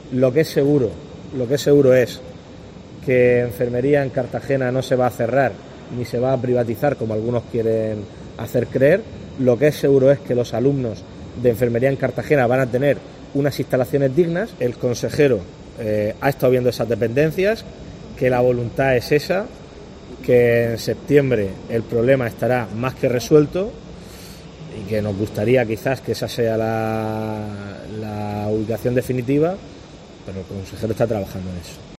Lo que es seguro es que enfermería en Cartagena no se va a cerrar ni se va a privatizar como algunos quieren hacer creer. Lo que es seguro es que los alumnos de enfermería en Cartagena van a tener unas instalaciones dignas. El consejero ha estado viendo esas dependencias, que la voluntad es esa, que en septiembre el problema estará más que resuelto y que nos gustaría quizás que esa sea la ubicación definitiva, pero el consejero está trabajando en eso.